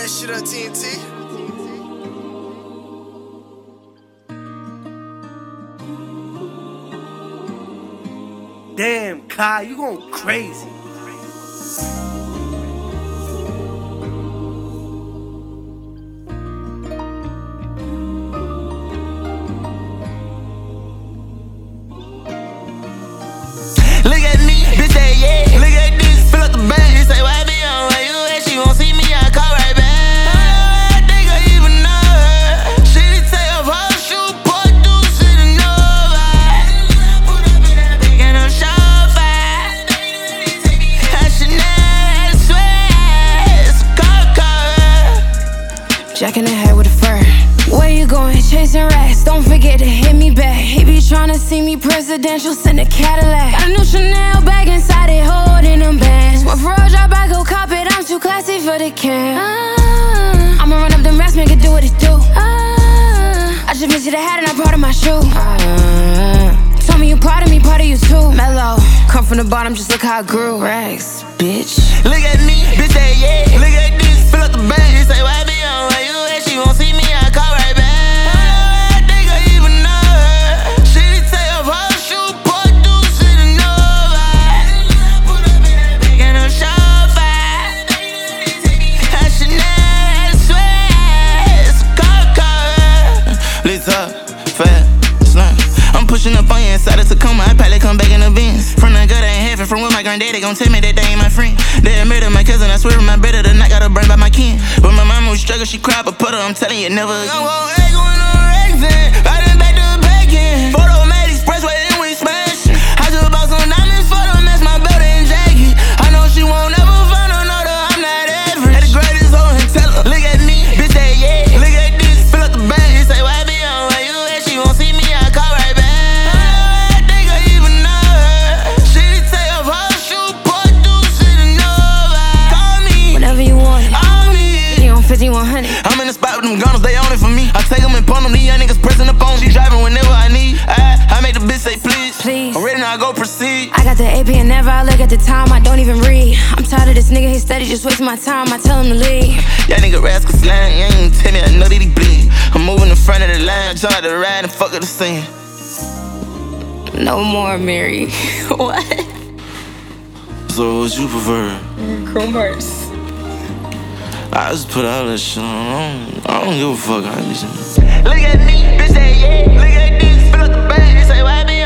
that shit on TNT. Damn, Kai, you going crazy. Look at me, bitch say yeah. Look at this, fill up the bag. She say why be on where you at? She won't see me, I call right back. I think I even know her. She did take off her shoe, put deuce in the Nova. Put up in that big and I'm Shopify. Chanel, sweat, Coca. Jack in the head with a fur. Where you going? Chasing racks. Don't forget to hit me back. He be tryna see me presidential, send a Cadillac. Got a new Chanel bag inside it, holding them bands. When Ferrari drop, I go cop it. I'm too classy for the cam. I'ma run up them racks, make it do what it do. I just miss you the hat and I'm proud of my shoe. Tell me you proud of me, part of you too. Mellow, come from the bottom, just look how I grew. Racks, bitch. Look at me, bitch say yeah. Look at this, fill up the bag. She say why be on where you at? She won't see me, I call right back. I think I even know her. She did take off her shoe, put deuce in the Nova. Put up in that big and I'm Shopify. Chanel, sweat, Coca. Lift up, fat, slim. I'm pushing up on you inside of Tacoma. I probably come back in the Benz. From the gut, I ain't heaven. From with my granddaddy, gon' tell me that they ain't my friend. They admitted my cousin, I swear my better than I got her burned by my kin. But my mama was struggle, she cried, but put her, I'm telling you, never again. I'm gon' egg on the Rexin, riding back to the back end. Photo made expressway, then we smash. I just bought some diamonds for them, that's my belt and jacket. I know she won't ever find another, I'm not average. At the greatest hoe and tell her, look at me, bitch say yeah. Look at this, fill up the bag. She say why be on where you at? She won't see me, I call right back. I think I even know her. She did take off her shoe, put deuce in the Nova. Call me, Whenever you want it. on me. You on 5100. I'm in the spot with them gunners, they own it for me. I take them and pull them, these young niggas pressing up on me. She driving whenever I need. I make the bitch say please. Please. I'm ready now, I go proceed. I got the AP and never I look at the time, I don't even read. I'm tired of this nigga, he steady just wasting my time, I tell him to leave. Y'all nigga rascal slang, you ain't even tell me I know that he bleed. I'm moving in front of the line, jump out the ride and fuck up the scene. No more Mary. What? So what you prefer? Chrome hearts. I just put all that shit on. I don't give a fuck how you say. Look at me, bitch say yeah. Look at this, fill up the bag. She say why be